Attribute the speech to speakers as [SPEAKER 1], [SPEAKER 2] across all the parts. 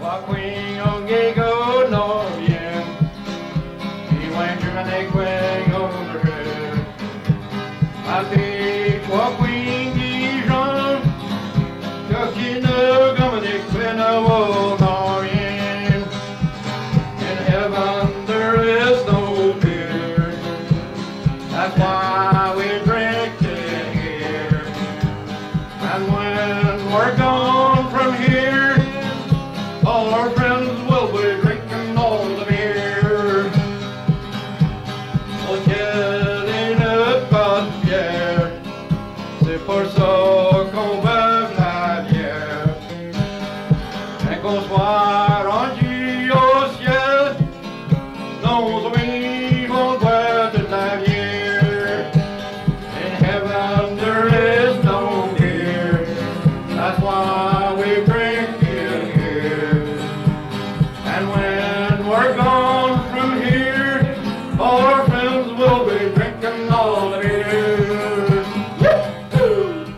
[SPEAKER 1] Wakwingo no bien, Iwanjumane Quengo the red. I think Wakwingi Jean, Tukino Gominic Quenno no bien. In heaven there is no fear, that's why we drink it here. And when we're gone from here, all our friends will be drinking all the beer. Oh, getting up God, yeah. C'est pour ça qu'on veut la bière. Et qu'on soit rendu au ciel, nos amis vont boire de la bière. In heaven there is no fear, that's why we drink it here. And when we're gone from here, all our friends will be drinking all the beer. Woo-hoo!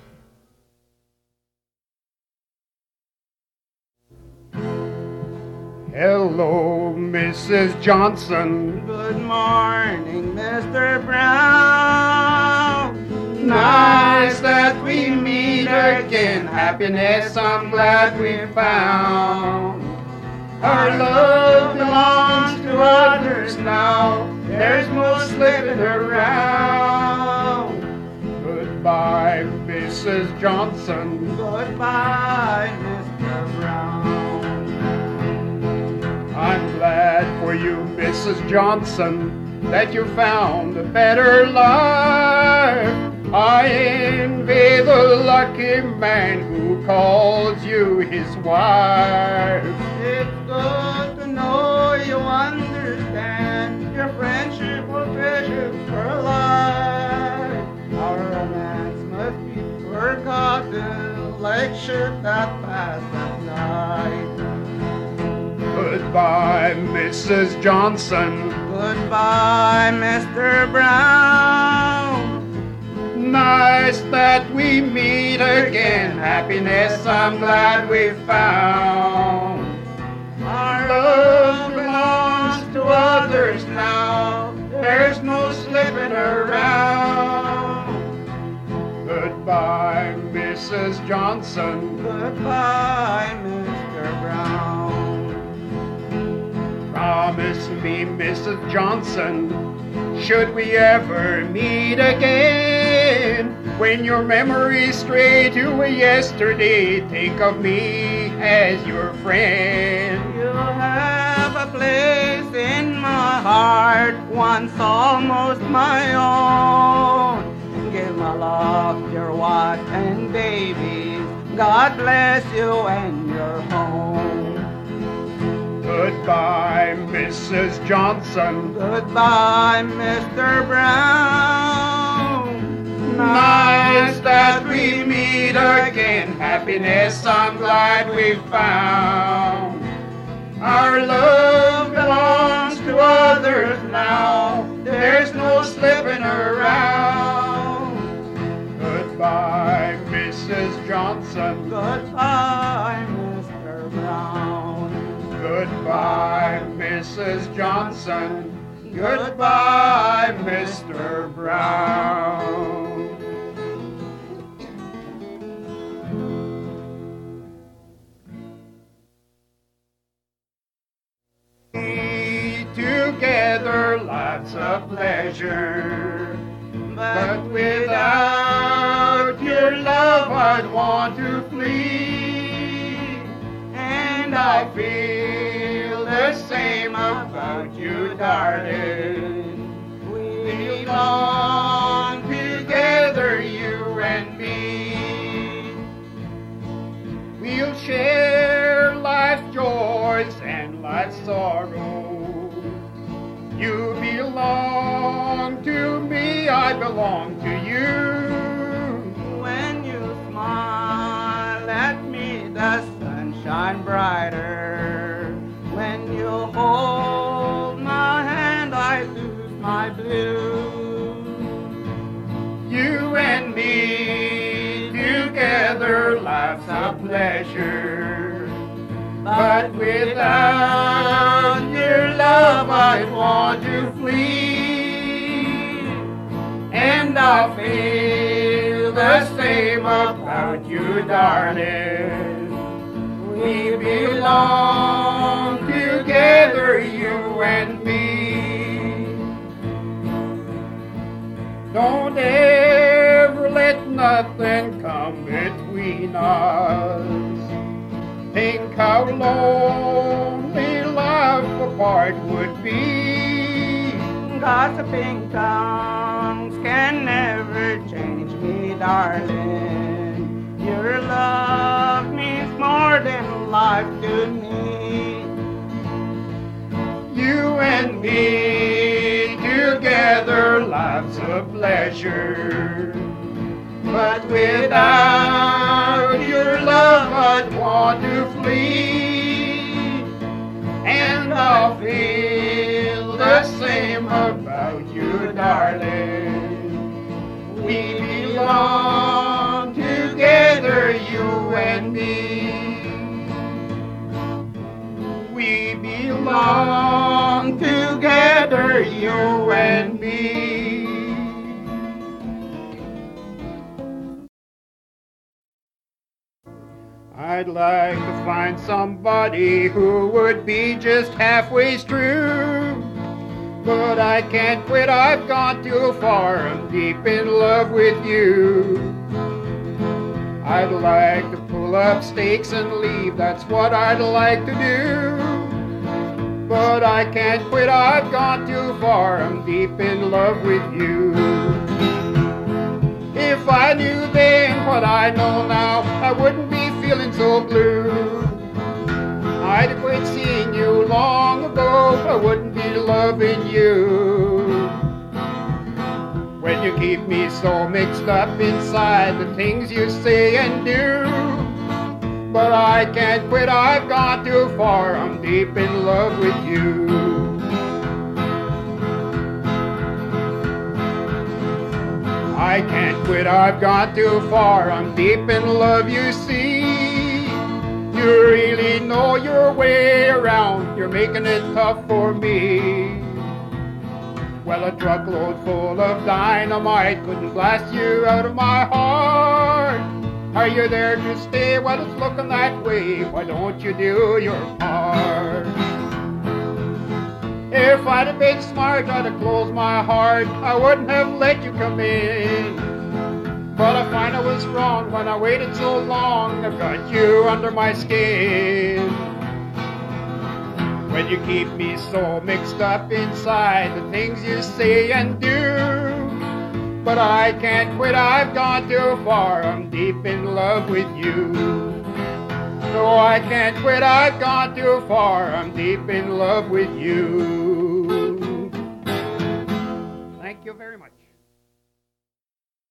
[SPEAKER 2] Hello, Mrs. Johnson.
[SPEAKER 3] Good morning, Mr. Brown.
[SPEAKER 2] Nice that we meet again. Happiness I'm glad we found. Our love belongs to others now. There's no slipping around. Goodbye, Mrs. Johnson.
[SPEAKER 3] Goodbye, Mr. Brown.
[SPEAKER 2] I'm glad for you, Mrs. Johnson, that you found a better life. I envy the lucky man who calls you his wife.
[SPEAKER 3] It's good to know you understand. Your friendship will treasure for life. Our romance must be forgotten like shirt that passed at night.
[SPEAKER 2] Goodbye, Mrs. Johnson.
[SPEAKER 3] Goodbye, Mr. Brown.
[SPEAKER 2] Nice that we meet again. Happiness I'm glad we found. Our love belongs to others now. There's no slipping around. Goodbye, Mrs. Johnson.
[SPEAKER 3] Goodbye, Mr. Brown.
[SPEAKER 2] Promise me, Mrs. Johnson, should we ever meet again, when your memories stray to yesterday, think of me as your friend.
[SPEAKER 3] You have a place in my heart, once almost my own. Give my love, your wife and babies. God bless you and your home.
[SPEAKER 2] Goodbye, Mrs. Johnson.
[SPEAKER 3] Goodbye, Mr. Brown.
[SPEAKER 2] Nice that we meet again. Happiness I'm glad we found. Our love belongs to others now. There's no slipping around. Goodbye, Mrs. Johnson.
[SPEAKER 3] Goodbye, Mr. Brown.
[SPEAKER 2] Goodbye, Mrs. Johnson. Goodbye, Mr. Brown. Together, lots of pleasure. But without your love, I'd want to flee. And I feel the same about you, darling. We belong together, you and me. We'll share life's joys and life's sorrows. You belong to me, I belong to you.
[SPEAKER 3] When you smile at me, the sun shines brighter. When you hold my hand, I lose my blue.
[SPEAKER 2] You and me together, life's a pleasure.
[SPEAKER 3] But without your love I'd want to flee. And I feel the same about you, darling. We belong together, you and me. Don't ever let nothing come between us. Think how lonely life apart would be. Gossiping tongues can never change me, darling. Your love means more than life to me. You and me together, life's a pleasure. But without your love I'd want to flee. And I'll feel the same about you, darling. We belong together, you and me. We belong together, you and me. I'd like to find somebody who would be just halfway true. But I can't quit, I've gone too far, I'm deep in love with you. I'd like to pull up stakes and leave, that's what I'd like to do. But I can't quit, I've gone too far, I'm deep in love with you. If I knew then what I know now, I wouldn't be feeling so blue. I'd quit seeing you long ago, I wouldn't be loving you. When you keep me so mixed up inside the things you say and do. But I can't quit, I've gone too far, I'm deep in love with you. I can't quit, I've gone too far, I'm deep in love, you see. You really know your way around, you're making it tough for me. Well, a truckload full of dynamite couldn't blast you out of my heart. Are you there to stay? Well, it's looking that way, why don't you do your part? If I'd have been smart, I'd have closed my heart, I wouldn't have let you come in. But I find I was wrong when I waited so long, I've got you under my skin. When you keep me so mixed up inside the things you say and do. But I can't quit, I've gone too far, I'm deep in love with you. No, I can't quit, I've gone too far, I'm deep in love with you. Thank you very much.